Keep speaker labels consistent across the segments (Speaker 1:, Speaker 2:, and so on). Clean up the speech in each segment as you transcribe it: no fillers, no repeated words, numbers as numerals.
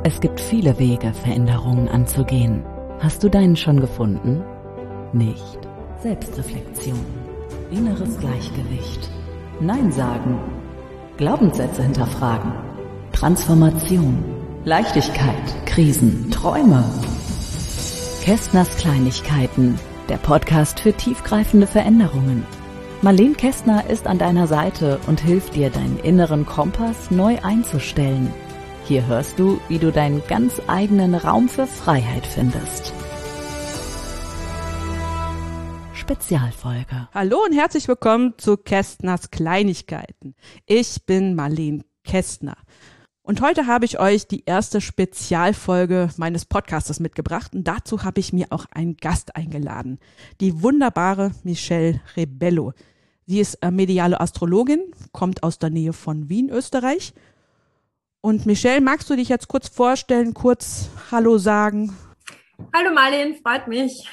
Speaker 1: Es gibt viele Wege, Veränderungen anzugehen. Hast du deinen schon gefunden? Nicht. Selbstreflexion. Inneres Gleichgewicht. Nein sagen. Glaubenssätze hinterfragen. Transformation. Leichtigkeit. Krisen. Träume. Kästners Kleinigkeiten. Der Podcast für tiefgreifende Veränderungen. Marlene Kästner ist an deiner Seite und hilft dir, deinen inneren Kompass neu einzustellen. Hier hörst du, wie du deinen ganz eigenen Raum für Freiheit findest. Spezialfolge.
Speaker 2: Hallo und herzlich willkommen zu Kästners Kleinigkeiten. Ich bin Marlene Kästner und heute habe ich euch die erste Spezialfolge meines Podcastes mitgebracht und dazu habe ich mir auch einen Gast eingeladen, die wunderbare Michelle Rebello. Sie ist mediale Astrologin, kommt aus der Nähe von Wien, Österreich. Und Michelle, magst du dich jetzt kurz vorstellen, kurz Hallo sagen?
Speaker 3: Hallo Marlene, freut mich.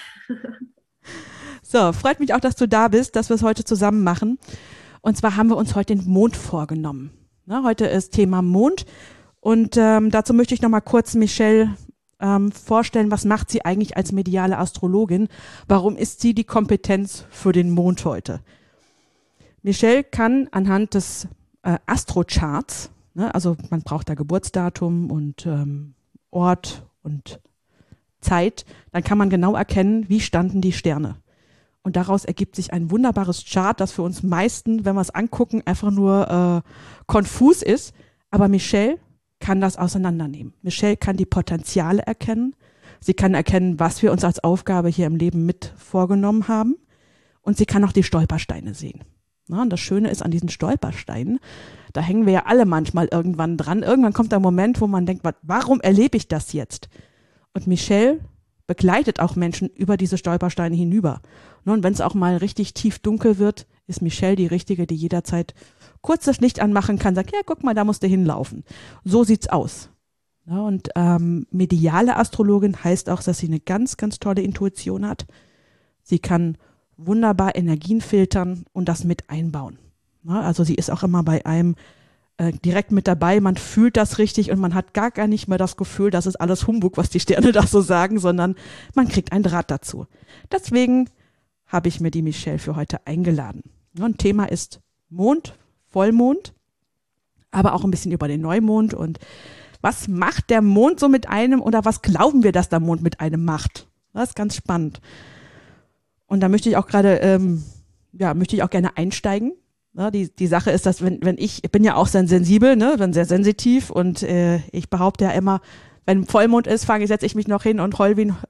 Speaker 2: So, freut mich auch, dass du da bist, dass wir es heute zusammen machen. Und zwar haben wir uns heute den Mond vorgenommen. Na, heute ist Thema Mond und dazu möchte ich nochmal kurz Michelle vorstellen, was macht sie eigentlich als mediale Astrologin? Warum ist sie die Kompetenz für den Mond heute? Michelle kann anhand des Astrocharts, also man braucht da Geburtsdatum und Ort und Zeit. Dann kann man genau erkennen, wie standen die Sterne. Und daraus ergibt sich ein wunderbares Chart, das für uns meisten, wenn wir es angucken, einfach nur konfus ist. Aber Michelle kann das auseinandernehmen. Michelle kann die Potenziale erkennen. Sie kann erkennen, was wir uns als Aufgabe hier im Leben mit vorgenommen haben. Und sie kann auch die Stolpersteine sehen. Na, und das Schöne ist an diesen Stolpersteinen, da hängen wir ja alle manchmal irgendwann dran. Irgendwann kommt der Moment, wo man denkt, warum erlebe ich das jetzt? Und Michelle begleitet auch Menschen über diese Stolpersteine hinüber. Und wenn es auch mal richtig tief dunkel wird, ist Michelle die Richtige, die jederzeit kurz das Licht anmachen kann, sagt, ja, guck mal, da musst du hinlaufen. So sieht's aus. Ja, und mediale Astrologin heißt auch, dass sie eine ganz, ganz tolle Intuition hat. Sie kann wunderbar Energien filtern und das mit einbauen. Ja, also sie ist auch immer bei einem direkt mit dabei, man fühlt das richtig und man hat gar nicht mehr das Gefühl, das ist alles Humbug, was die Sterne da so sagen, sondern man kriegt einen Draht dazu. Deswegen habe ich mir die Michelle für heute eingeladen. Und Thema ist Mond, Vollmond, aber auch ein bisschen über den Neumond und was macht der Mond so mit einem oder was glauben wir, dass der Mond mit einem macht? Das ist ganz spannend. Und da möchte ich auch gerade, möchte ich auch gerne einsteigen. Ja, die Sache ist, dass wenn ich bin ja auch sehr sensibel, ne, bin sehr sensitiv und ich behaupte ja immer, wenn Vollmond ist, setze ich mich noch hin und heul wie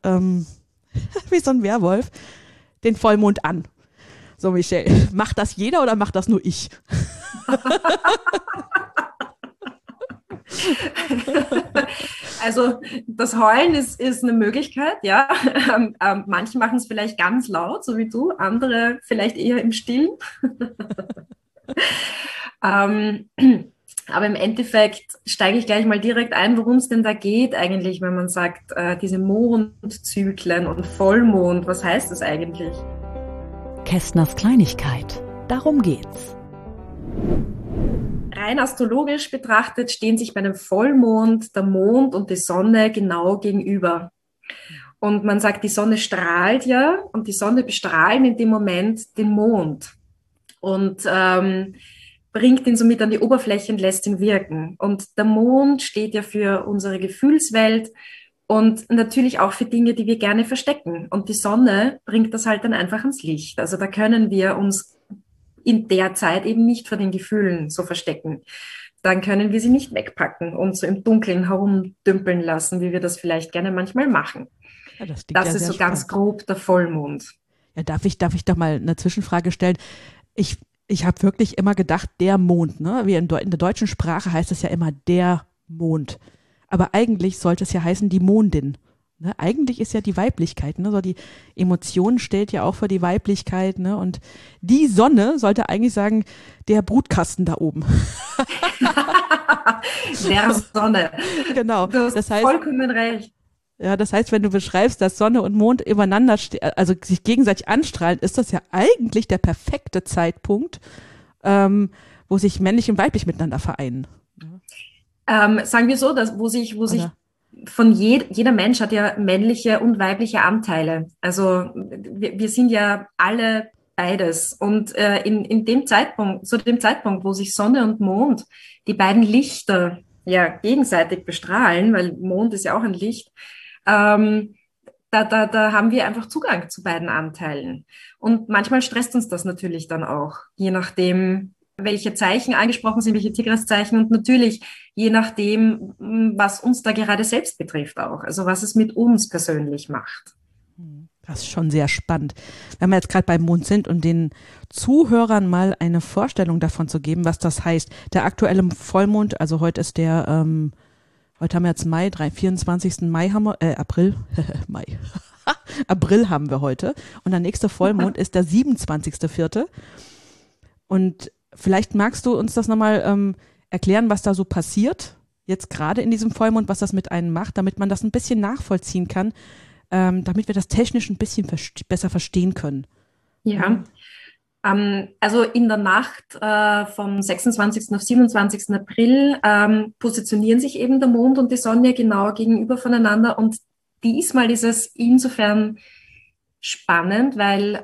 Speaker 2: so ein Werwolf den Vollmond an. So, Michelle, macht das jeder oder macht das nur ich?
Speaker 3: Also das Heulen ist eine Möglichkeit, ja. Manche machen es vielleicht ganz laut, so wie du, andere vielleicht eher im Stillen. Aber im Endeffekt steige ich gleich mal direkt ein, worum es denn da geht eigentlich, wenn man sagt, diese Mondzyklen und Vollmond, was heißt das eigentlich?
Speaker 1: Kästners Kleinigkeit, darum geht's.
Speaker 3: Rein astrologisch betrachtet stehen sich bei einem Vollmond der Mond und die Sonne genau gegenüber. Und man sagt, die Sonne strahlt ja und die Sonne bestrahlt in dem Moment den Mond und bringt ihn somit an die Oberfläche und lässt ihn wirken. Und der Mond steht ja für unsere Gefühlswelt und natürlich auch für Dinge, die wir gerne verstecken. Und die Sonne bringt das halt dann einfach ans Licht. Also da können wir uns in der Zeit eben nicht vor den Gefühlen so verstecken. Dann können wir sie nicht wegpacken und so im Dunkeln herumdümpeln lassen, wie wir das vielleicht gerne manchmal machen.
Speaker 2: Ja,
Speaker 3: das ist so spannend. Ganz grob der Vollmond.
Speaker 2: Ja, darf ich doch mal eine Zwischenfrage stellen? Ich habe wirklich immer gedacht, der Mond, ne? Wie in der deutschen Sprache heißt es ja immer der Mond. Aber eigentlich sollte es ja heißen die Mondin. Ne? Eigentlich ist ja die Weiblichkeit, ne? So die Emotion steht ja auch für die Weiblichkeit, ne? Und die Sonne sollte eigentlich sagen, der Brutkasten da oben.
Speaker 3: Der Sonne.
Speaker 2: Genau.
Speaker 3: Du hast vollkommen recht.
Speaker 2: Ja, das heißt, wenn du beschreibst, dass Sonne und Mond übereinander also sich gegenseitig anstrahlen, ist das ja eigentlich der perfekte Zeitpunkt, wo sich männlich und weiblich miteinander vereinen.
Speaker 3: Sagen wir so, dass wo sich jeder Mensch hat ja männliche und weibliche Anteile. Also wir sind ja alle beides. Und in dem Zeitpunkt, zu dem Zeitpunkt, wo sich Sonne und Mond, die beiden Lichter ja gegenseitig bestrahlen, weil Mond ist ja auch ein Licht, da haben wir einfach Zugang zu beiden Anteilen. Und manchmal stresst uns das natürlich dann auch, je nachdem, welche Zeichen angesprochen sind, welche Tigris-Zeichen und natürlich je nachdem, was uns da gerade selbst betrifft auch, also was es mit uns persönlich macht.
Speaker 2: Das ist schon sehr spannend. Wenn wir jetzt gerade beim Mond sind und den Zuhörern mal eine Vorstellung davon zu geben, was das heißt. Der aktuelle Vollmond, also heute ist heute haben wir jetzt Mai, 24. Mai haben wir, April, Mai. April haben wir heute. Und der nächste Vollmond ist der 27.04. Und vielleicht magst du uns das nochmal erklären, was da so passiert, jetzt gerade in diesem Vollmond, was das mit einem macht, damit man das ein bisschen nachvollziehen kann, damit wir das technisch ein bisschen besser verstehen können.
Speaker 3: Ja, also in der Nacht vom 26. auf 27. April positionieren sich eben der Mond und die Sonne genau gegenüber voneinander und diesmal ist es insofern spannend, weil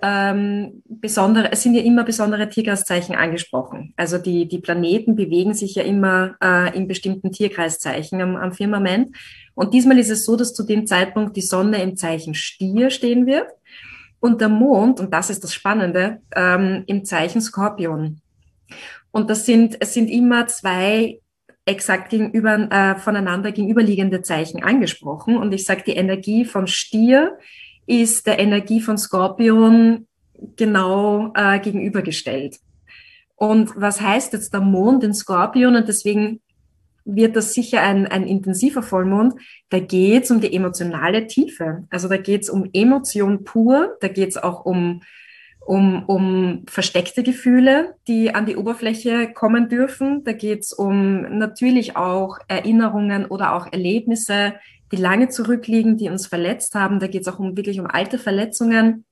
Speaker 3: es sind ja immer besondere Tierkreiszeichen angesprochen. Also die Planeten bewegen sich ja immer in bestimmten Tierkreiszeichen am Firmament. Und diesmal ist es so, dass zu dem Zeitpunkt die Sonne im Zeichen Stier stehen wird und der Mond, und das ist das Spannende, im Zeichen Skorpion. Und es sind immer zwei exakt voneinander gegenüberliegende Zeichen angesprochen. Und ich sage, die Energie von Stier ist der Energie von Skorpion genau gegenübergestellt. Und was heißt jetzt der Mond in Skorpion? Und deswegen wird das sicher ein intensiver Vollmond. Da geht es um die emotionale Tiefe. Also da geht es um Emotion pur. Da geht es auch um versteckte Gefühle, die an die Oberfläche kommen dürfen. Da geht es um natürlich auch Erinnerungen oder auch Erlebnisse, die lange zurückliegen, die uns verletzt haben. Da geht es auch wirklich um alte Verletzungen.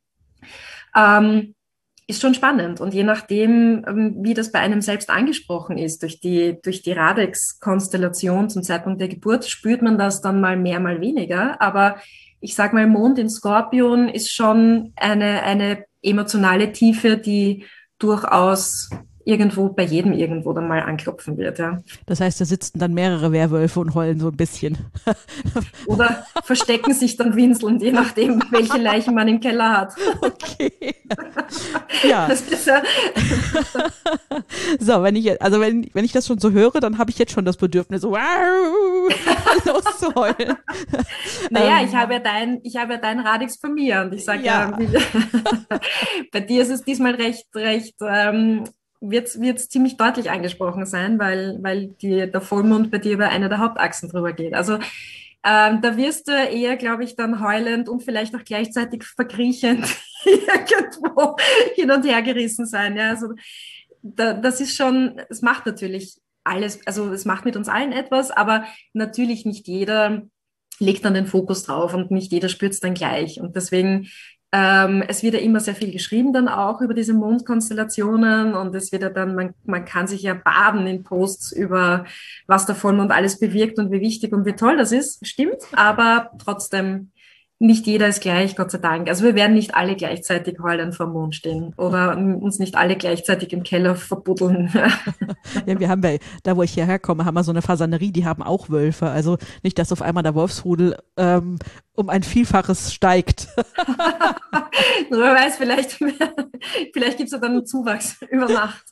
Speaker 3: Ist schon spannend. Und je nachdem, wie das bei einem selbst angesprochen ist, durch die Radix-Konstellation zum Zeitpunkt der Geburt, spürt man das dann mal mehr, mal weniger. Aber ich sag mal, Mond in Skorpion ist schon eine emotionale Tiefe, die durchaus bei jedem irgendwo dann mal anklopfen wird, ja.
Speaker 2: Das heißt, da sitzen dann mehrere Werwölfe und heulen so ein bisschen.
Speaker 3: Oder verstecken sich dann winselnd, je nachdem, welche Leichen man im Keller hat.
Speaker 2: Okay. Ja. Das ist ja so, wenn ich das schon so höre, dann habe ich jetzt schon das Bedürfnis, so loszuheulen.
Speaker 3: Naja, ich habe ja dein Radix von mir und ich sage ja, bei dir ist es diesmal recht wird's ziemlich deutlich angesprochen sein, weil der Vollmond bei dir über eine der Hauptachsen drüber geht. Also da wirst du eher, glaube ich, dann heulend und vielleicht auch gleichzeitig verkriechend irgendwo hin und her gerissen sein. Ja, also das ist schon, es macht natürlich alles, also es macht mit uns allen etwas, aber natürlich nicht jeder legt dann den Fokus drauf und nicht jeder spürt es dann gleich. Und deswegen es wird ja immer sehr viel geschrieben dann auch über diese Mondkonstellationen und es wird ja dann, man kann sich ja baden in Posts über, was der Vollmond alles bewirkt und wie wichtig und wie toll das ist. Stimmt, aber trotzdem, nicht jeder ist gleich, Gott sei Dank. Also wir werden nicht alle gleichzeitig heulend vor dem Mond stehen oder uns nicht alle gleichzeitig im Keller verbuddeln.
Speaker 2: Ja, wir haben da wo ich hierher komme, haben wir so eine Fasanerie, die haben auch Wölfe. Also nicht, dass auf einmal der Wolfsrudel um ein Vielfaches steigt.
Speaker 3: Wer weiß, vielleicht gibt es ja dann einen Zuwachs über Nacht.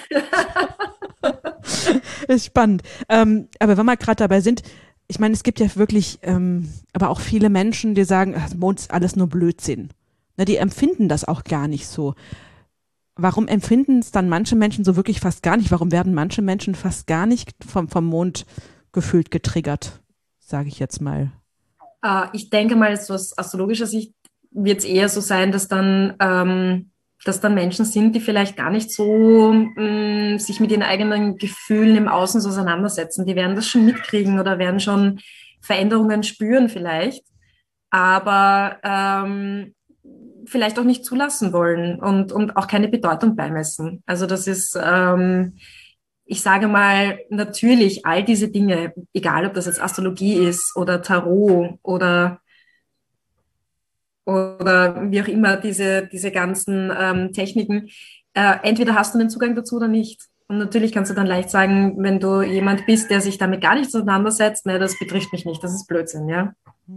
Speaker 2: Ist spannend. Aber wenn wir gerade dabei sind, ich meine, es gibt ja wirklich aber auch viele Menschen, die sagen, Mond ist alles nur Blödsinn. Na, die empfinden das auch gar nicht so. Warum empfinden es dann manche Menschen so wirklich fast gar nicht? Warum werden manche Menschen fast gar nicht vom Mond gefühlt getriggert, sage ich jetzt mal?
Speaker 3: Ich denke mal, so aus astrologischer Sicht wird es eher so sein, dass dann Menschen sind, die vielleicht gar nicht so sich mit ihren eigenen Gefühlen im Außen so auseinandersetzen. Die werden das schon mitkriegen oder werden schon Veränderungen spüren vielleicht, aber vielleicht auch nicht zulassen wollen und auch keine Bedeutung beimessen. Also das ist ich sage mal, natürlich all diese Dinge, egal ob das jetzt Astrologie ist oder Tarot oder wie auch immer, diese ganzen Techniken, entweder hast du den Zugang dazu oder nicht. Und natürlich kannst du dann leicht sagen, wenn du jemand bist, der sich damit gar nicht auseinandersetzt, ne, das betrifft mich nicht, das ist Blödsinn, ja.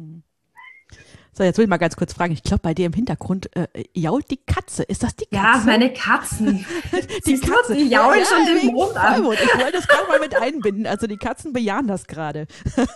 Speaker 2: So, jetzt will ich mal ganz kurz fragen. Ich glaube, bei dir im Hintergrund jault die Katze. Ist das die Katze?
Speaker 3: Ja, meine Katzen.
Speaker 2: Die Katze.
Speaker 3: Die jaulen schon den Mond an.
Speaker 2: Ich wollte das gerade mal mit einbinden. Also die Katzen bejahen das gerade.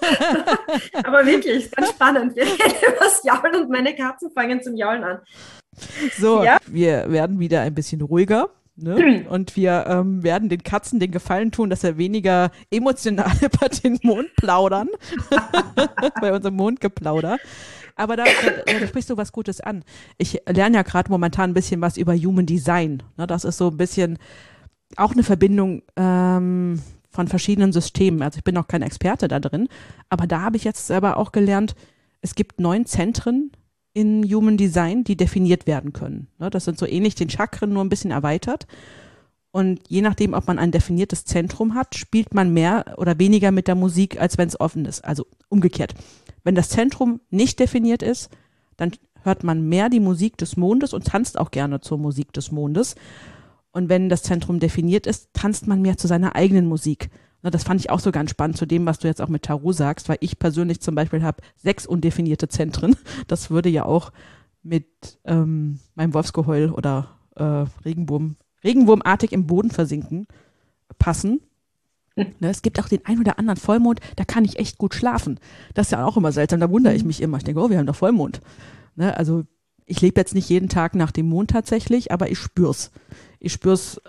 Speaker 3: Aber wirklich, ist ganz spannend. Wir reden über das Jaulen und meine Katzen fangen zum Jaulen an.
Speaker 2: So,
Speaker 3: Ja.
Speaker 2: wir werden wieder ein bisschen ruhiger. Ne? Und wir werden den Katzen den Gefallen tun, dass wir weniger emotional über den Mond plaudern. Bei unserem Mondgeplauder. Aber da sprichst du was Gutes an. Ich lerne ja gerade momentan ein bisschen was über Human Design. Ne? Das ist so ein bisschen auch eine Verbindung von verschiedenen Systemen. Also ich bin noch kein Experte da drin. Aber da habe ich jetzt selber auch gelernt, es gibt 9 Zentren in Human Design, die definiert werden können. Ne? Das sind so ähnlich den Chakren, nur ein bisschen erweitert. Und je nachdem, ob man ein definiertes Zentrum hat, spielt man mehr oder weniger mit der Musik, als wenn es offen ist. Also umgekehrt. Wenn das Zentrum nicht definiert ist, dann hört man mehr die Musik des Mondes und tanzt auch gerne zur Musik des Mondes. Und wenn das Zentrum definiert ist, tanzt man mehr zu seiner eigenen Musik. Na, das fand ich auch so ganz spannend zu dem, was du jetzt auch mit Tarot sagst, weil ich persönlich zum Beispiel habe 6 undefinierte Zentren. Das würde ja auch mit meinem Wolfsgeheul oder Regenwurmartig im Boden versinken passen. Ne, es gibt auch den ein oder anderen Vollmond, da kann ich echt gut schlafen. Das ist ja auch immer seltsam, da wundere ich mich immer. Ich denke, oh, wir haben doch Vollmond. Ne, also ich lebe jetzt nicht jeden Tag nach dem Mond tatsächlich, aber ich spür's. Ich spür's,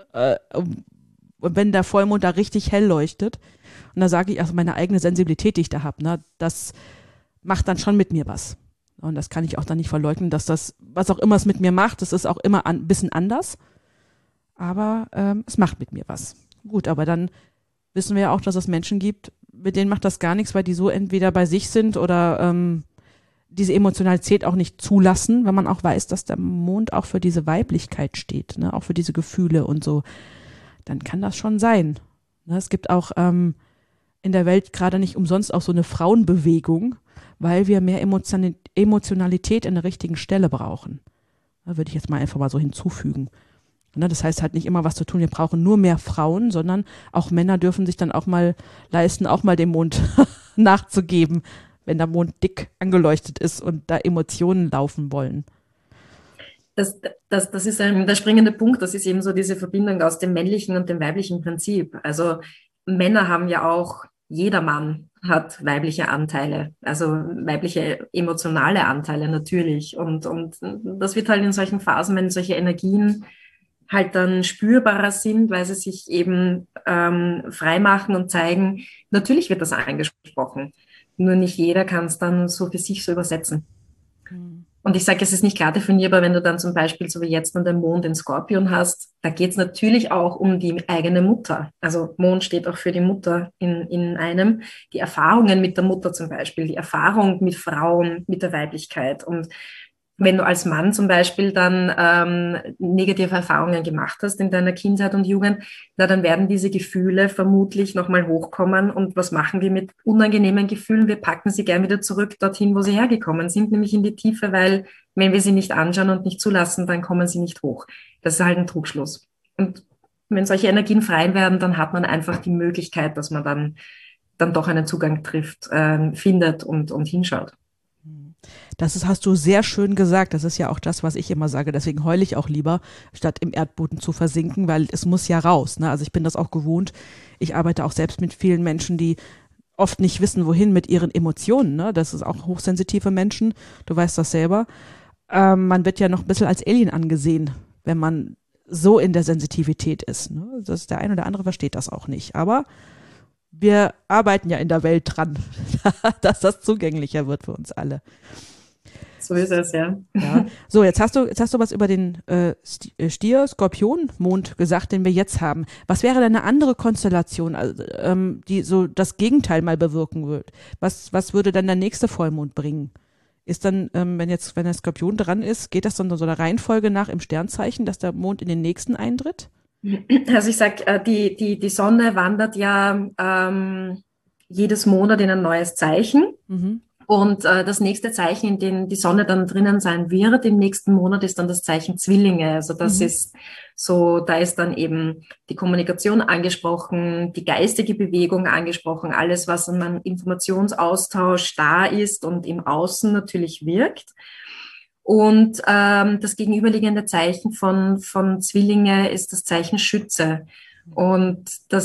Speaker 2: wenn der Vollmond da richtig hell leuchtet. Und da sage ich, also meine eigene Sensibilität, die ich da habe, ne, das macht dann schon mit mir was. Und das kann ich auch dann nicht verleugnen, dass das, was auch immer es mit mir macht, das ist auch immer ein bisschen anders. Aber es macht mit mir was. Gut, aber dann wissen wir ja auch, dass es Menschen gibt, mit denen macht das gar nichts, weil die so entweder bei sich sind oder diese Emotionalität auch nicht zulassen, weil man auch weiß, dass der Mond auch für diese Weiblichkeit steht, ne? Auch für diese Gefühle und so. Dann kann das schon sein. Ne? Es gibt auch in der Welt gerade nicht umsonst auch so eine Frauenbewegung, weil wir mehr Emotionalität an der richtigen Stelle brauchen. Da würde ich jetzt mal einfach mal so hinzufügen. Ne, das heißt halt nicht immer was zu tun, wir brauchen nur mehr Frauen, sondern auch Männer dürfen sich dann auch mal leisten, auch mal dem Mond nachzugeben, wenn der Mond dick angeleuchtet ist und da Emotionen laufen wollen.
Speaker 3: Das ist der springende Punkt, das ist eben so diese Verbindung aus dem männlichen und dem weiblichen Prinzip. Also Männer haben ja auch, jeder Mann hat weibliche Anteile, also weibliche emotionale Anteile natürlich. Und das wird halt in solchen Phasen, wenn solche Energien halt dann spürbarer sind, weil sie sich eben freimachen und zeigen, natürlich wird das angesprochen. Nur nicht jeder kann es dann so für sich so übersetzen. Und ich sage, es ist nicht klar definierbar, wenn du dann zum Beispiel, so wie jetzt, dann den Mond in Skorpion hast, da geht es natürlich auch um die eigene Mutter. Also Mond steht auch für die Mutter in einem. Die Erfahrungen mit der Mutter zum Beispiel, die Erfahrung mit Frauen, mit der Weiblichkeit. Und wenn du als Mann zum Beispiel dann negative Erfahrungen gemacht hast in deiner Kindheit und Jugend, na, dann werden diese Gefühle vermutlich nochmal hochkommen. Und was machen wir mit unangenehmen Gefühlen? Wir packen sie gern wieder zurück dorthin, wo sie hergekommen sind, nämlich in die Tiefe, weil wenn wir sie nicht anschauen und nicht zulassen, dann kommen sie nicht hoch. Das ist halt ein Trugschluss. Und wenn solche Energien frei werden, dann hat man einfach die Möglichkeit, dass man dann doch einen Zugang trifft, findet und hinschaut.
Speaker 2: Hast du sehr schön gesagt. Das ist ja auch das, was ich immer sage. Deswegen heule ich auch lieber, statt im Erdboden zu versinken, weil es muss ja raus. Ne? Also ich bin das auch gewohnt. Ich arbeite auch selbst mit vielen Menschen, die oft nicht wissen, wohin mit ihren Emotionen. Ne? Das ist auch hochsensitive Menschen. Du weißt das selber. Man wird ja noch ein bisschen als Alien angesehen, wenn man so in der Sensitivität ist. Ne? Der ein oder andere versteht das auch nicht. Aber wir arbeiten ja in der Welt dran, dass das zugänglicher wird für uns alle.
Speaker 3: So ist es, ja.
Speaker 2: So, jetzt hast du was über den Stier-Skorpion-Mond gesagt, den wir jetzt haben. Was wäre denn eine andere Konstellation, also, die so das Gegenteil mal bewirken wird? Was würde dann der nächste Vollmond bringen? Ist dann, wenn der Skorpion dran ist, geht das dann so der Reihenfolge nach im Sternzeichen, dass der Mond in den nächsten eintritt?
Speaker 3: Also ich sag, die Sonne wandert ja jedes Monat in ein neues Zeichen.
Speaker 2: Mhm.
Speaker 3: Und das nächste Zeichen, in dem die Sonne dann drinnen sein wird, im nächsten Monat, ist dann das Zeichen Zwillinge. Also das
Speaker 2: Mhm.
Speaker 3: ist so, da ist dann eben die Kommunikation angesprochen, die geistige Bewegung angesprochen, alles, was an einem Informationsaustausch da ist und im Außen natürlich wirkt. Und das gegenüberliegende Zeichen von Zwillinge ist das Zeichen Schütze. Und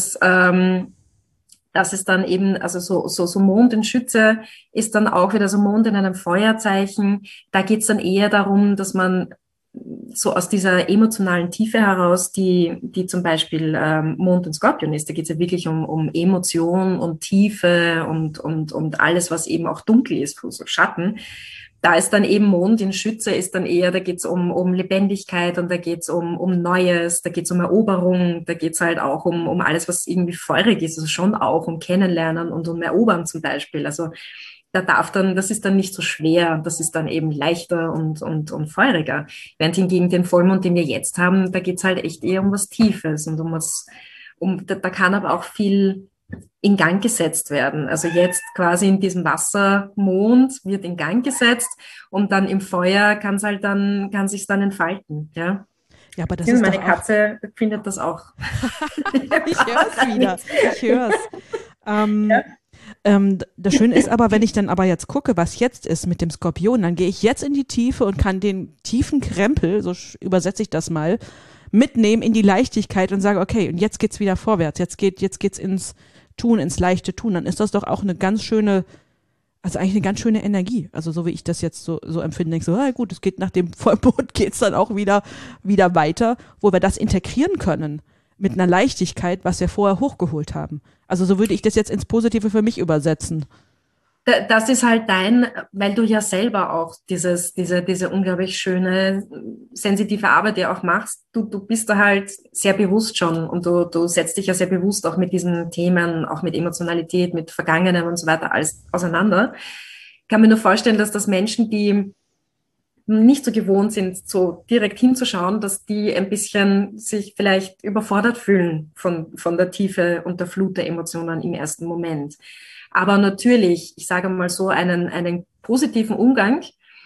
Speaker 3: das ist dann eben, also so Mond in Schütze ist dann auch wieder so Mond in einem Feuerzeichen. Da geht's dann eher darum, dass man so aus dieser emotionalen Tiefe heraus, die zum Beispiel Mond in Skorpion ist, da geht's ja wirklich um Emotion und Tiefe und alles, was eben auch dunkel ist, so Schatten. Da ist dann eben Mond in Schütze, ist dann eher, da geht's um Lebendigkeit und da geht's um Neues, da geht's um Eroberung, da geht's halt auch um alles, was irgendwie feurig ist, also schon auch um Kennenlernen und um Erobern zum Beispiel. Also das ist dann nicht so schwer, das ist dann eben leichter und feuriger. Während hingegen den Vollmond, den wir jetzt haben, da geht's halt echt eher um was Tiefes und da kann aber auch viel in Gang gesetzt werden. Also jetzt quasi in diesem Wassermond wird in Gang gesetzt und dann im Feuer kann sich's dann entfalten, ja.
Speaker 2: Ja, aber das ist
Speaker 3: Meine
Speaker 2: doch auch,
Speaker 3: Katze findet das auch.
Speaker 2: ich höre es wieder, ich höre es.
Speaker 3: Ja.
Speaker 2: Das Schöne ist aber, wenn ich dann aber jetzt gucke, was jetzt ist mit dem Skorpion, dann gehe ich jetzt in die Tiefe und kann den tiefen Krempel, so übersetze ich das mal, mitnehmen in die Leichtigkeit und sage, okay, und jetzt geht's wieder vorwärts, jetzt geht's ins Tun, ins leichte Tun. Dann ist das doch auch eine ganz schöne, also eigentlich eine ganz schöne Energie. Also so wie ich das jetzt so empfinde, denke ich so, gut, es geht nach dem Vollmond, geht's dann auch wieder weiter, wo wir das integrieren können mit einer Leichtigkeit, was wir vorher hochgeholt haben. Also so würde ich das jetzt ins Positive für mich übersetzen.
Speaker 3: Das ist halt weil du ja selber auch diese unglaublich schöne, sensitive Arbeit ja auch machst. Du bist da halt sehr bewusst schon und du setzt dich ja sehr bewusst auch mit diesen Themen, auch mit Emotionalität, mit Vergangenem und so weiter alles auseinander. Ich kann mir nur vorstellen, dass das Menschen, die nicht so gewohnt sind, so direkt hinzuschauen, dass die ein bisschen sich vielleicht überfordert fühlen von der Tiefe und der Flut der Emotionen im ersten Moment. Aber natürlich, ich sage mal so, einen positiven Umgang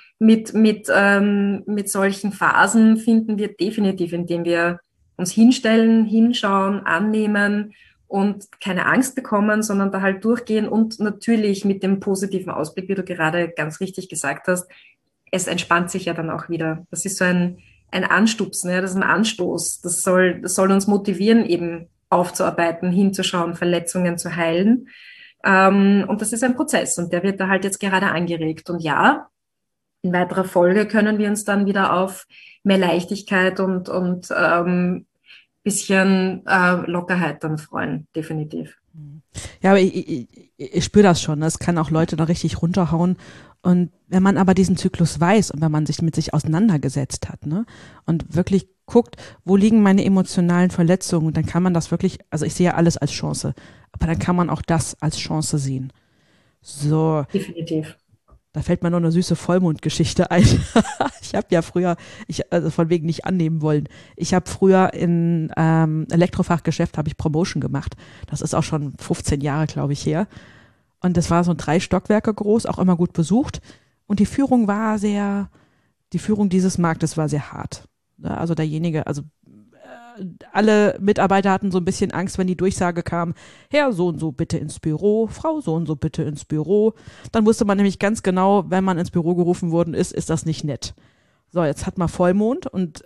Speaker 3: mit solchen Phasen finden wir definitiv, indem wir uns hinstellen, hinschauen, annehmen und keine Angst bekommen, sondern da halt durchgehen und natürlich mit dem positiven Ausblick, wie du gerade ganz richtig gesagt hast, es entspannt sich ja dann auch wieder. Das ist so ein Anstupsen, ja, das ist ein Anstoß. Das soll uns motivieren, eben aufzuarbeiten, hinzuschauen, Verletzungen zu heilen. Und das ist ein Prozess und der wird da halt jetzt gerade angeregt. Und ja, in weiterer Folge können wir uns dann wieder auf mehr Leichtigkeit und bisschen Lockerheit dann freuen, definitiv.
Speaker 2: Ja, aber ich spüre das schon. Das kann auch Leute da richtig runterhauen. Und wenn man aber diesen Zyklus weiß und wenn man sich mit sich auseinandergesetzt hat, ne, und wirklich guckt, wo liegen meine emotionalen Verletzungen, dann kann man das wirklich, also ich sehe ja alles als Chance, aber dann kann man auch das als Chance sehen. So.
Speaker 3: Definitiv.
Speaker 2: Da fällt mir noch eine süße Vollmondgeschichte ein. Ich habe ja früher, also von wegen nicht annehmen wollen, ich habe früher in Elektrofachgeschäft habe ich Promotion gemacht. Das ist auch schon 15 Jahre, glaube ich, her. Und das war so 3 Stockwerke groß, auch immer gut besucht. Und die Führung dieses Marktes war sehr hart. Also derjenige, alle Mitarbeiter hatten so ein bisschen Angst, wenn die Durchsage kam, Herr so und so bitte ins Büro, Frau so und so bitte ins Büro. Dann wusste man nämlich ganz genau, wenn man ins Büro gerufen worden ist das nicht nett. So, jetzt hat man Vollmond und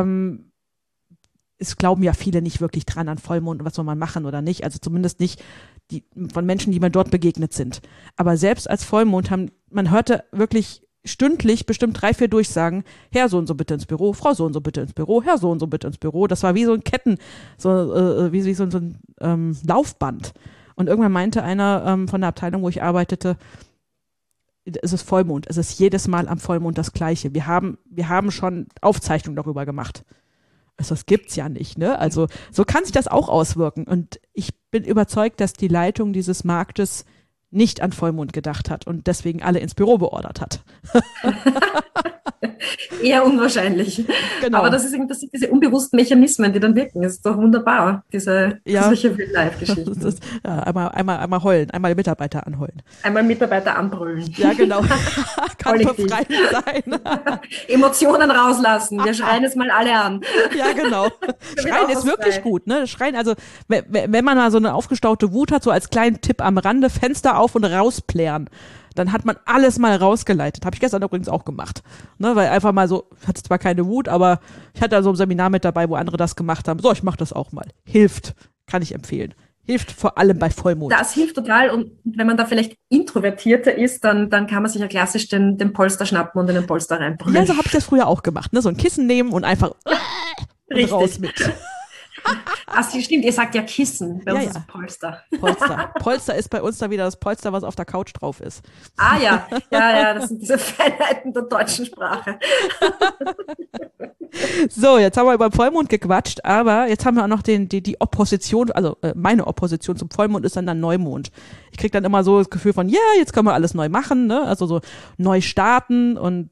Speaker 2: es glauben ja viele nicht wirklich dran an Vollmond und was soll man machen oder nicht. Also zumindest nicht von Menschen, die mir dort begegnet sind. Aber selbst als Vollmond man hörte wirklich stündlich bestimmt 3, 4 Durchsagen, Herr so und so bitte ins Büro, Frau so und so bitte ins Büro, Herr so und so bitte ins Büro. Das war wie so ein wie so ein Laufband. Und irgendwann meinte einer von der Abteilung, wo ich arbeitete, es ist Vollmond, es ist jedes Mal am Vollmond das Gleiche. Wir haben schon Aufzeichnungen darüber gemacht. Also das gibt's ja nicht, ne? Also so kann sich das auch auswirken. Und ich bin überzeugt, dass die Leitung dieses Marktes nicht an Vollmond gedacht hat und deswegen alle ins Büro beordert hat.
Speaker 3: Eher unwahrscheinlich.
Speaker 2: Genau.
Speaker 3: Aber das sind diese unbewussten Mechanismen, die dann wirken. Das ist doch wunderbar, solche Real-Life-Geschichten.
Speaker 2: Ja, einmal heulen, einmal Mitarbeiter anheulen.
Speaker 3: Einmal Mitarbeiter anbrüllen.
Speaker 2: Ja, genau. Kann befreiend sein.
Speaker 3: Emotionen rauslassen. Wir schreien jetzt mal alle an.
Speaker 2: Ja, genau. Schreien ist wirklich gut, ne? Schreien, also wenn man mal so eine aufgestaute Wut hat, so als kleinen Tipp am Rande, Fenster auf und rausplären. Dann hat man alles mal rausgeleitet. Habe ich gestern übrigens auch gemacht. Ne, weil einfach mal so, ich hatte zwar keine Wut, aber ich hatte da so ein Seminar mit dabei, wo andere das gemacht haben. So, ich mache das auch mal. Hilft. Kann ich empfehlen. Hilft vor allem bei Vollmond.
Speaker 3: Das hilft total. Und wenn man da vielleicht introvertierter ist, dann kann man sich ja klassisch den Polster schnappen und in den Polster reinbrüllen.
Speaker 2: Ja, so habe ich das früher auch gemacht. Ne? So ein Kissen nehmen und einfach und raus mit.
Speaker 3: Ach, stimmt, ihr sagt ja Kissen. Bei uns
Speaker 2: ja.
Speaker 3: ist Polster.
Speaker 2: Polster ist bei uns da wieder das Polster, was auf der Couch drauf ist.
Speaker 3: Ah ja, das sind diese Feinheiten der deutschen Sprache.
Speaker 2: So, jetzt haben wir über Vollmond gequatscht, aber jetzt haben wir auch noch die Opposition, also meine Opposition zum Vollmond ist dann Neumond. Ich krieg dann immer so das Gefühl von, ja, jetzt können wir alles neu machen, ne? Also so neu starten und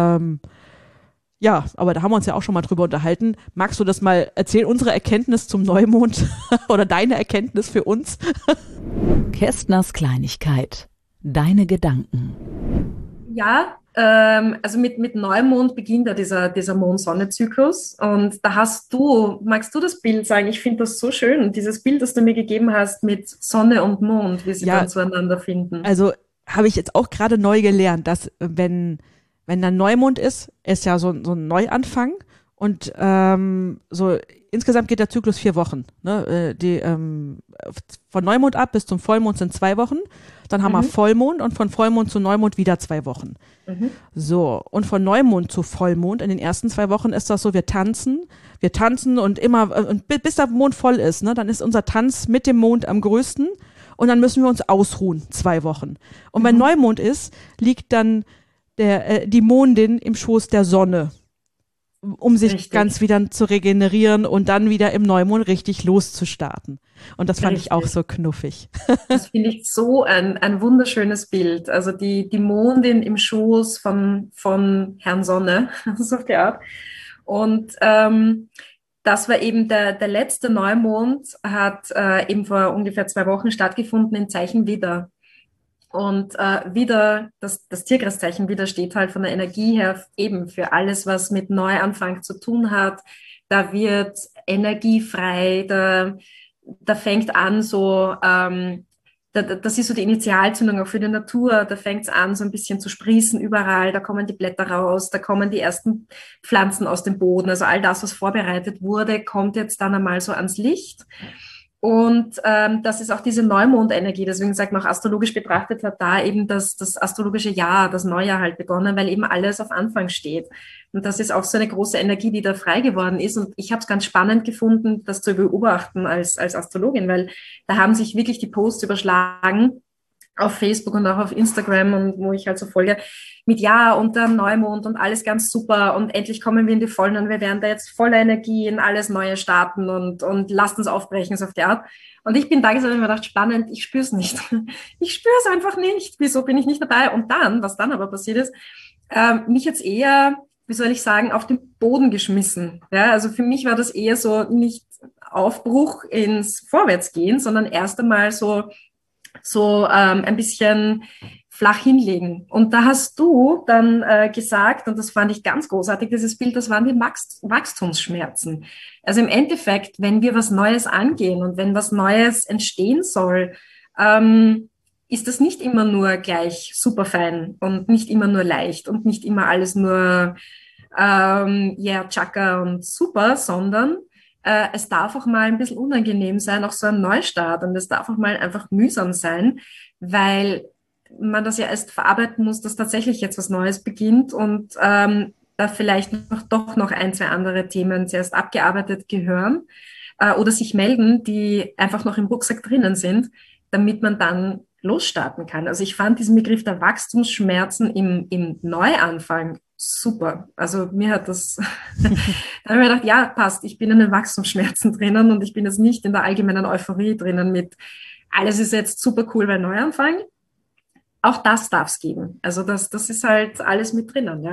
Speaker 2: ja, aber da haben wir uns ja auch schon mal drüber unterhalten. Magst du das mal erzählen, unsere Erkenntnis zum Neumond oder deine Erkenntnis für uns?
Speaker 1: Kästners Kleinigkeit. Deine Gedanken.
Speaker 3: Ja, also mit Neumond beginnt ja dieser Mond-Sonne-Zyklus und magst du das Bild sagen? Ich finde das so schön, dieses Bild, das du mir gegeben hast mit Sonne und Mond, wie sie dann zueinander finden.
Speaker 2: Also habe ich jetzt auch gerade neu gelernt, dass wenn dann Neumond ist ja so ein Neuanfang und so insgesamt geht der Zyklus 4 Wochen. Ne? Von Neumond ab bis zum Vollmond sind 2 Wochen. Dann haben wir Vollmond und von Vollmond zu Neumond wieder 2 Wochen. So, und von Neumond zu Vollmond in den ersten 2 Wochen ist das so, wir tanzen und immer, und bis der Mond voll ist, ne, dann ist unser Tanz mit dem Mond am größten und dann müssen wir uns ausruhen, 2 Wochen. Und wenn Neumond ist, liegt dann die Mondin im Schoß der Sonne, um sich ganz wieder zu regenerieren und dann wieder im Neumond richtig loszustarten. Und das fand ich auch so knuffig.
Speaker 3: Das finde ich so ein wunderschönes Bild. Also die Mondin im Schoß von Herrn Sonne, so auf die Art. Und das war eben der letzte Neumond, hat eben vor ungefähr 2 Wochen stattgefunden im Zeichen Widder. Und Widder, das Tierkreiszeichen Widder steht halt von der Energie her eben für alles, was mit Neuanfang zu tun hat. Da wird Energie frei, da fängt an so, das ist so die Initialzündung auch für die Natur, da fängt es an so ein bisschen zu sprießen überall, da kommen die Blätter raus, da kommen die ersten Pflanzen aus dem Boden, also all das, was vorbereitet wurde, kommt jetzt dann einmal so ans Licht. Und das ist auch diese Neumondenergie, deswegen sagt man auch astrologisch betrachtet, hat da eben das astrologische Jahr, das Neujahr halt begonnen, weil eben alles auf Anfang steht. Und das ist auch so eine große Energie, die da frei geworden ist. Und ich habe es ganz spannend gefunden, das zu beobachten als Astrologin, weil da haben sich wirklich die Posts überschlagen auf Facebook und auch auf Instagram und wo ich halt so folge, mit ja und der Neumond und alles ganz super und endlich kommen wir in die Vollen und wir werden da jetzt voller Energie in alles Neue starten und lasst uns aufbrechen, so auf die Art. Und ich bin da gesessen und mir gedacht, spannend, ich spüre es nicht. Ich spüre es einfach nicht. Wieso bin ich nicht dabei? Und dann, was dann aber passiert ist, mich jetzt eher, wie soll ich sagen, auf den Boden geschmissen. Ja, also für mich war das eher so nicht Aufbruch ins Vorwärtsgehen, sondern erst einmal so ein bisschen flach hinlegen. Und da hast du dann gesagt, und das fand ich ganz großartig, dieses Bild, das waren die Wachstumsschmerzen. Also im Endeffekt, wenn wir was Neues angehen und wenn was Neues entstehen soll, ist das nicht immer nur gleich super fein und nicht immer nur leicht und nicht immer alles nur Chaka und super, sondern es darf auch mal ein bisschen unangenehm sein, auch so ein Neustart. Und es darf auch mal einfach mühsam sein, weil man das ja erst verarbeiten muss, dass tatsächlich jetzt was Neues beginnt und da vielleicht doch noch 1, 2 andere Themen zuerst abgearbeitet gehören oder sich melden, die einfach noch im Rucksack drinnen sind, damit man dann losstarten kann. Also ich fand diesen Begriff der Wachstumsschmerzen im Neuanfang super. Also mir hat das, da habe ich mir gedacht, ja, passt, ich bin in den Wachstumsschmerzen drinnen und ich bin jetzt nicht in der allgemeinen Euphorie drinnen mit, alles ist jetzt super cool bei Neuanfang. Auch das darf es geben. Also das ist halt alles mit drinnen, ja.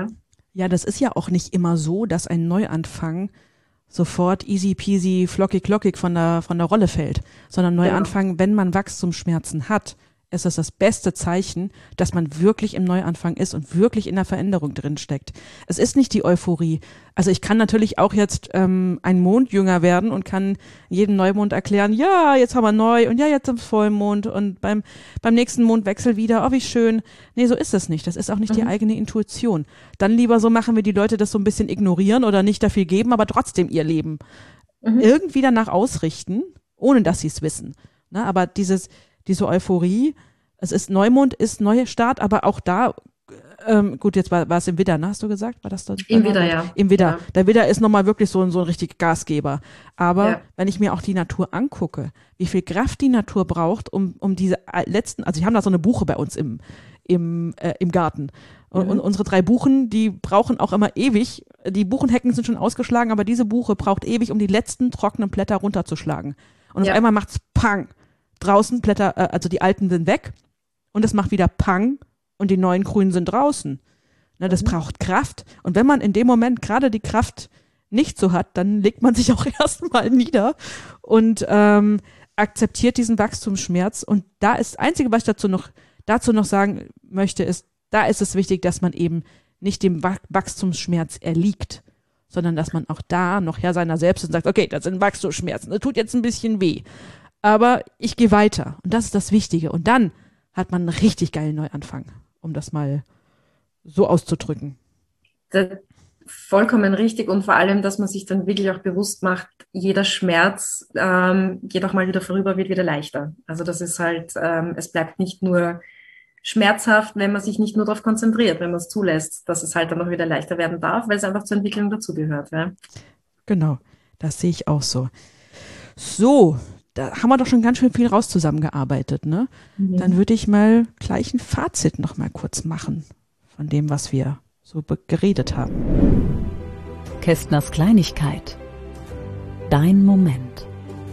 Speaker 2: Ja, das ist ja auch nicht immer so, dass ein Neuanfang sofort easy peasy, flockig glockig von der Rolle fällt, sondern Neuanfang, wenn man Wachstumsschmerzen hat, ist es das beste Zeichen, dass man wirklich im Neuanfang ist und wirklich in der Veränderung drin steckt. Es ist nicht die Euphorie. Also ich kann natürlich auch jetzt ein Mondjünger werden und kann jedem Neumond erklären, ja, jetzt haben wir neu und ja, jetzt ist Vollmond und beim nächsten Mondwechsel wieder, oh, wie schön. Nee, so ist es nicht. Das ist auch nicht die eigene Intuition. Dann lieber so machen, wie die Leute das so ein bisschen ignorieren oder nicht dafür geben, aber trotzdem ihr Leben irgendwie danach ausrichten, ohne dass sie es wissen. Na, aber diese Euphorie, es ist Neumond, ist neuer Start, aber auch da, gut, jetzt war es im Widder, ne, hast du gesagt? War das da?
Speaker 3: Im Widder, ja.
Speaker 2: Im Widder.
Speaker 3: Ja.
Speaker 2: Der Widder ist nochmal wirklich so ein richtiger Gasgeber. Aber wenn ich mir auch die Natur angucke, wie viel Kraft die Natur braucht, um diese letzten, also ich habe da so eine Buche bei uns im Garten. Und unsere 3 Buchen, die brauchen auch immer ewig. Die Buchenhecken sind schon ausgeschlagen, aber diese Buche braucht ewig, um die letzten trockenen Blätter runterzuschlagen. Und auf einmal macht's Pang. Draußen Blätter, also die alten sind weg und es macht wieder Pang und die neuen grünen sind draußen. Na, das braucht Kraft. Und wenn man in dem Moment gerade die Kraft nicht so hat, dann legt man sich auch erstmal nieder und akzeptiert diesen Wachstumsschmerz. Und da ist das Einzige, was ich dazu noch sagen möchte, ist, da ist es wichtig, dass man eben nicht dem Wachstumsschmerz erliegt, sondern dass man auch da noch Herr seiner selbst ist und sagt, okay, das sind Wachstumsschmerzen, das tut jetzt ein bisschen weh. Aber ich gehe weiter und das ist das Wichtige. Und dann hat man einen richtig geilen Neuanfang, um das mal so auszudrücken.
Speaker 3: Vollkommen richtig und vor allem, dass man sich dann wirklich auch bewusst macht, jeder Schmerz geht auch mal wieder vorüber, wird wieder leichter. Also das ist halt, es bleibt nicht nur schmerzhaft, wenn man sich nicht nur darauf konzentriert, wenn man es zulässt, dass es halt dann auch wieder leichter werden darf, weil es einfach zur Entwicklung dazugehört. Ja?
Speaker 2: Genau, das sehe ich auch so. So, da haben wir doch schon ganz schön viel raus zusammengearbeitet, ne? Dann würde ich mal gleich ein Fazit noch mal kurz machen von dem, was wir so geredet haben.
Speaker 1: Kästners Kleinigkeit. Dein Moment.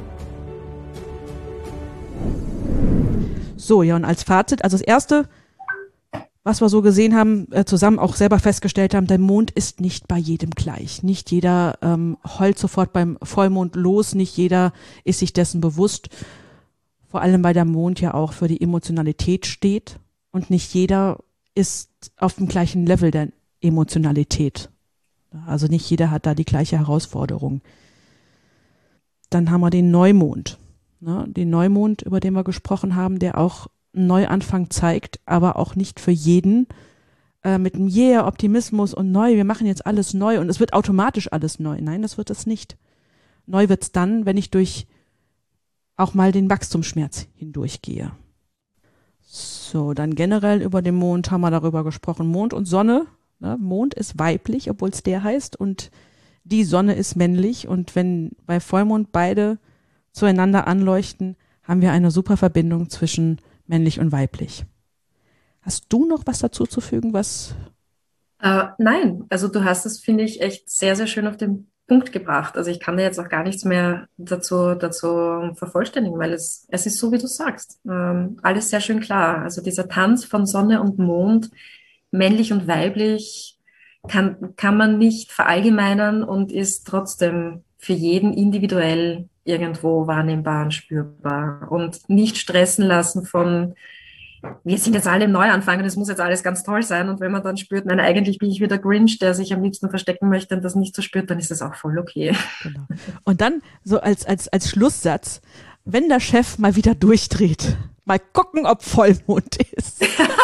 Speaker 2: So, ja, und als Fazit, also das Erste, was wir so gesehen haben, zusammen auch selber festgestellt haben, der Mond ist nicht bei jedem gleich. Nicht jeder heult sofort beim Vollmond los, nicht jeder ist sich dessen bewusst. Vor allem, weil der Mond ja auch für die Emotionalität steht und nicht jeder ist auf dem gleichen Level der Emotionalität. Also nicht jeder hat da die gleiche Herausforderung. Dann haben wir den Neumond. Ne? Den Neumond, über den wir gesprochen haben, der auch einen Neuanfang zeigt, aber auch nicht für jeden. Mit einem Optimismus und neu, wir machen jetzt alles neu und es wird automatisch alles neu. Nein, das wird es nicht. Neu wird es dann, wenn ich durch auch mal den Wachstumsschmerz hindurchgehe. So, dann generell über den Mond haben wir darüber gesprochen. Mond und Sonne. Ne? Mond ist weiblich, obwohl es der heißt, und die Sonne ist männlich. Und wenn bei Vollmond beide zueinander anleuchten, haben wir eine super Verbindung zwischen männlich und weiblich. Hast du noch was dazu zu fügen, was?
Speaker 3: Nein, also du hast es, finde ich, echt sehr, sehr schön auf den Punkt gebracht. Also ich kann da jetzt auch gar nichts mehr dazu vervollständigen, weil es ist so, wie du sagst. Alles sehr schön klar. Also dieser Tanz von Sonne und Mond, männlich und weiblich, kann man nicht verallgemeinern und ist trotzdem für jeden individuell irgendwo wahrnehmbar und spürbar. Und nicht stressen lassen von, wir sind jetzt alle im Neuanfang und es muss jetzt alles ganz toll sein. Und wenn man dann spürt, nein, eigentlich bin ich wie der Grinch, der sich am liebsten verstecken möchte und das nicht so spürt, dann ist das auch voll okay.
Speaker 2: Genau. Und dann so als Schlusssatz, wenn der Chef mal wieder durchdreht, mal gucken, ob Vollmond ist.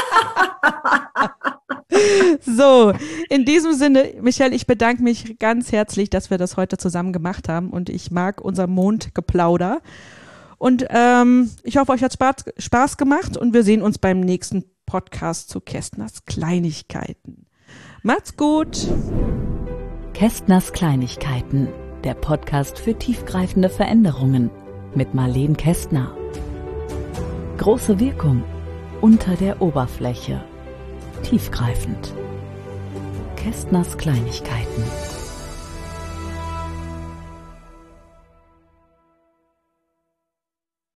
Speaker 2: So, in diesem Sinne, Michelle, ich bedanke mich ganz herzlich, dass wir das heute zusammen gemacht haben und ich mag unser Mondgeplauder. Und ich hoffe, euch hat Spaß gemacht und wir sehen uns beim nächsten Podcast zu Kästners Kleinigkeiten. Macht's gut!
Speaker 1: Kästners Kleinigkeiten, der Podcast für tiefgreifende Veränderungen mit Marleen Kästner. Große Wirkung unter der Oberfläche. Tiefgreifend. Kästners Kleinigkeiten.